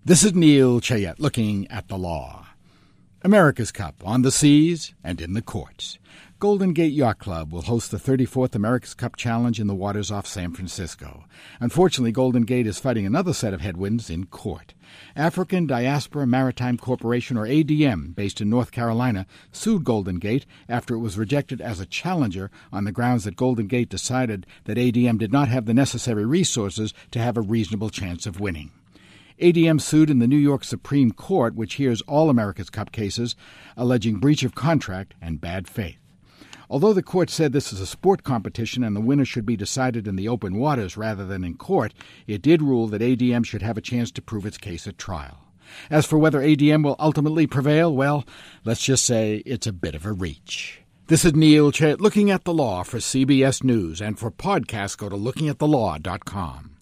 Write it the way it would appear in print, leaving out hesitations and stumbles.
This is Neil Chayette looking at the law. America's Cup on the seas and in the courts. Golden Gate Yacht Club will host the 34th America's Cup Challenge in the waters off San Francisco. Unfortunately, Golden Gate is fighting another set of headwinds in court. African Diaspora Maritime Corporation, or ADM, based in North Carolina, sued Golden Gate after it was rejected as a challenger on the grounds that Golden Gate decided that ADM did not have the necessary resources to have a reasonable chance of winning. ADM sued in the New York Supreme Court, which hears all America's Cup cases, alleging breach of contract and bad faith. Although the court said this is a sport competition and the winner should be decided in the open waters rather than in court, it did rule that ADM should have a chance to prove its case at trial. As for whether ADM will ultimately prevail, well, let's just say it's a bit of a reach. This is Neil Chayette looking at the law for CBS News, and for podcasts, go to lookingatthelaw.com.